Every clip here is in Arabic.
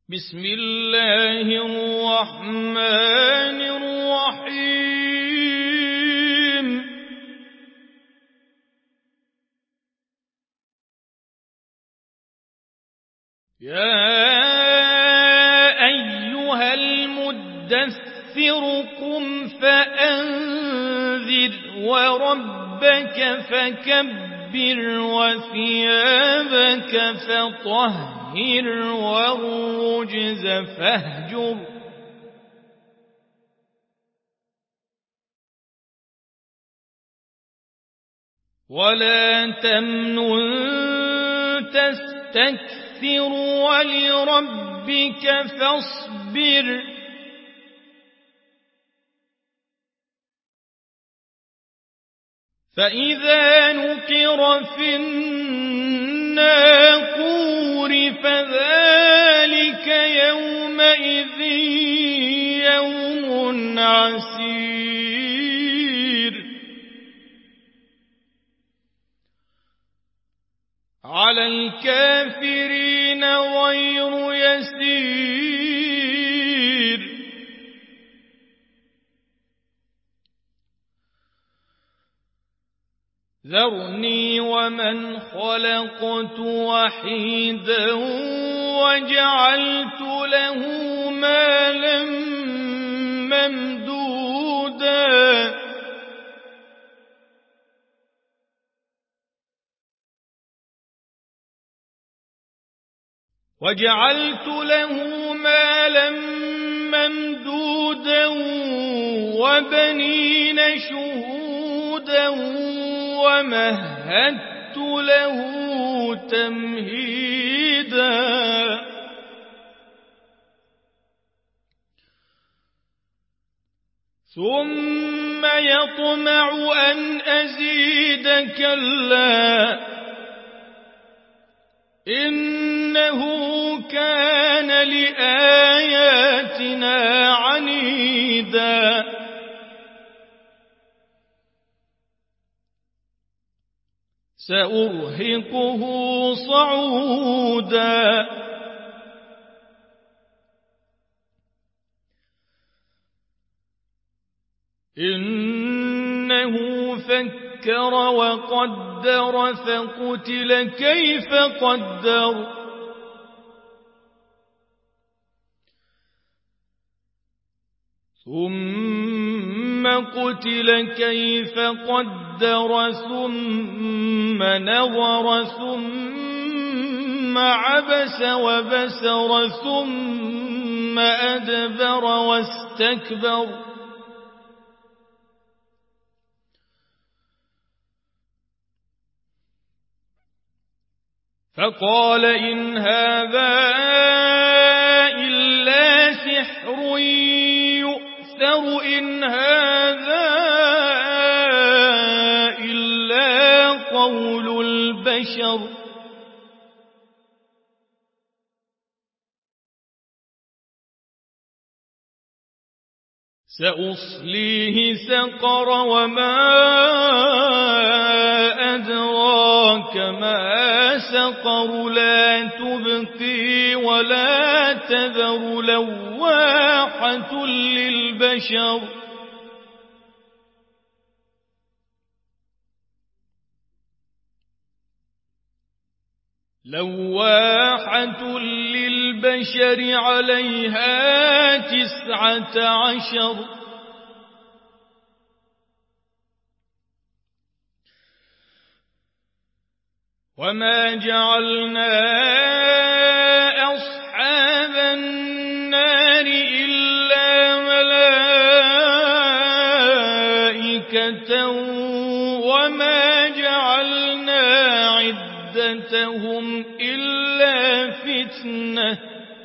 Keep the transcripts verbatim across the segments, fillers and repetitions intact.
بسم الله الرحمن الرحيم يا أيها المدثر قم فأنذر وربك فكبر وثيابك فطهر والرجز فاهجر ولا تمنن تستكثر ولربك فاصبر فإذا نقر في الناقور فذلك يومئذ يوم عسير على الكافرين غير يسير ذرني ومن خلقت وحيدا وجعلت له مالا ممدودا وجعلت له مالا ممدودا وبنين شهودا ومهدت له تمهيدا ثم يطمع أن أزيد كلا إنه كان لآياتنا عنيدا سأرهقه صعودا إنه فكر وقدر فقتل كيف قدر ثم قتل كيف قدر ثم نظر ثم عبس وبسر ثم أدبر واستكبر فقال إن هذا إلا سحر يؤثر إن هذا إلا قول البشر سأصليه سقر وما أدراك ما سقر لا تبقي ولا تذر لواحة للبشر لواحة للبشر عليها تسعة عشر وما جعلنا أصحاب النار إلا ملائكة وما جعلنا عدتهم إلا فتنة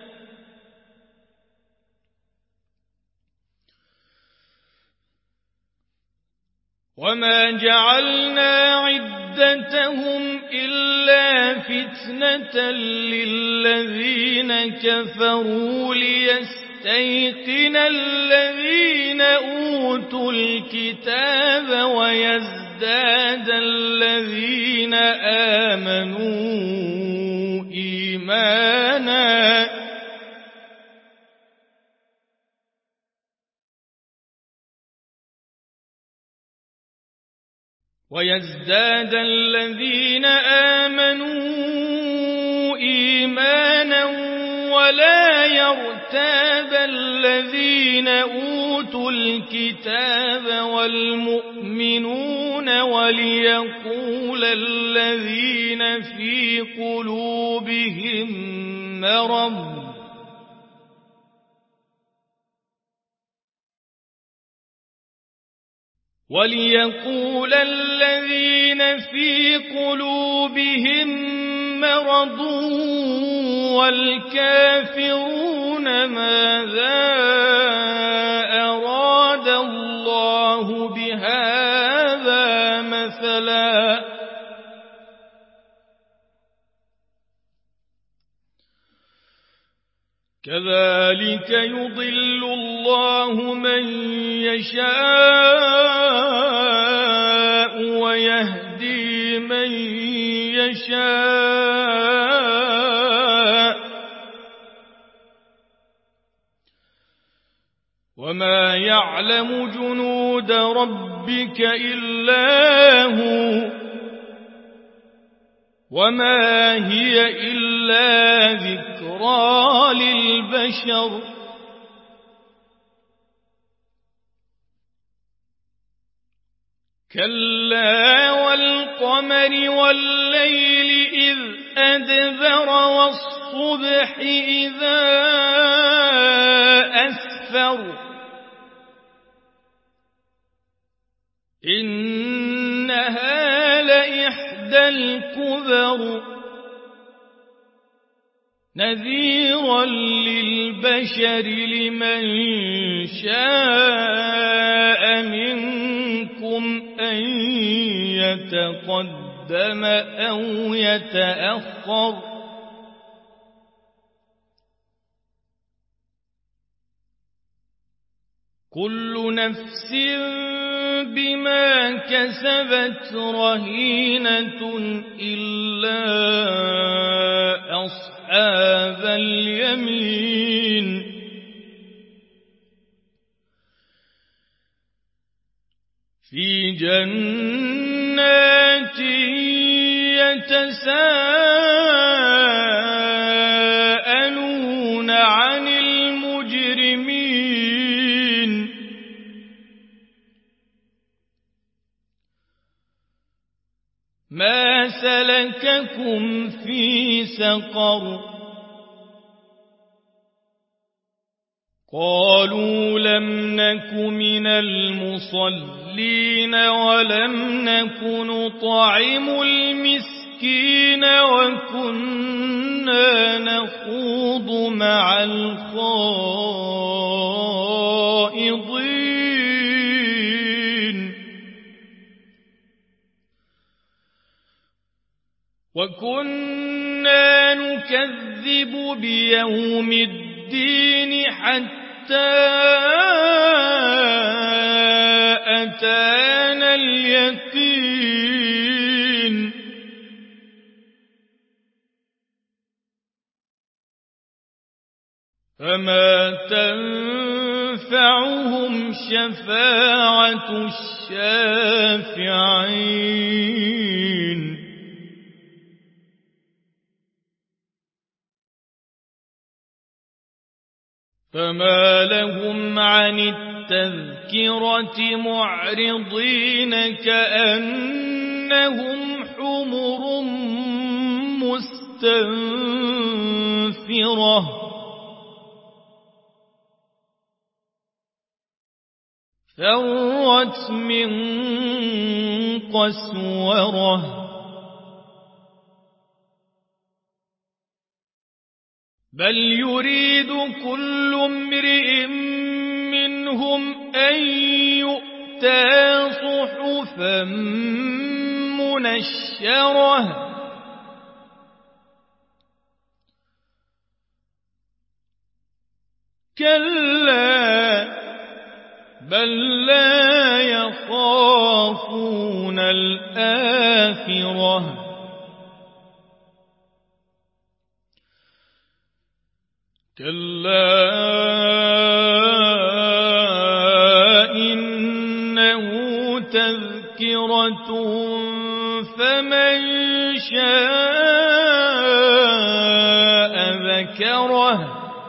وما جعلنا عدتهم إلا فتنة للذين كفروا ليستيقن الذين أوتوا الكتاب ويزداد الذين آمنوا إيمانا ويزداد الذين آمنوا إيمانا ولا يرتاب الذين أوتوا الكتاب والمؤمنون وليقول الذين في قلوبهم مرض وليقول الذين في قلوبهم مرض والكافرون ماذا أراد الله بهذا مثلا كذلك يضل الله من يشاء ويهدي من يشاء وما يعلم جنود ربك إلا هو وما هي إلا ذكرى للبشر كلا والقمر والليل إذ أدبر والصبح إذا أسفر إنها لإحدى الكبر نذيرا للبشر لمن شاء منكم أن يتقدم أو يتأخر كل نفس بما كسبت رهينة إلا أصحاب اليمين في جنات يتساءلون عن المجرمين ما سلككم في سقر قالوا لم نك من المصلين ولم نك نطعم المسكين وكنا نخوض مع الخائضين وكنا نكذب بيوم الدين حتى أتانا اليقين فما تنفعهم شفاعة الشافعين فما لهم عن التذكرة معرضين كأنهم حمر مستنفرة فرت من قسورة بل يريد كل امرئ منهم أن يؤتى صحفا منشرة كلا بل لا يخافون الآخرة كلا إنه تذكرة فمن شاء ذكره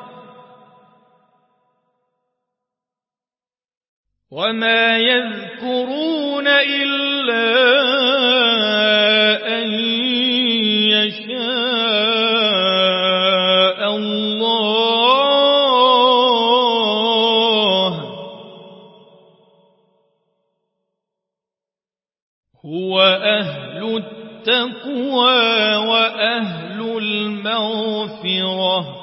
وما يذكرون إلا أن يشاء الله هو أهل التقوى وأهل المغفرة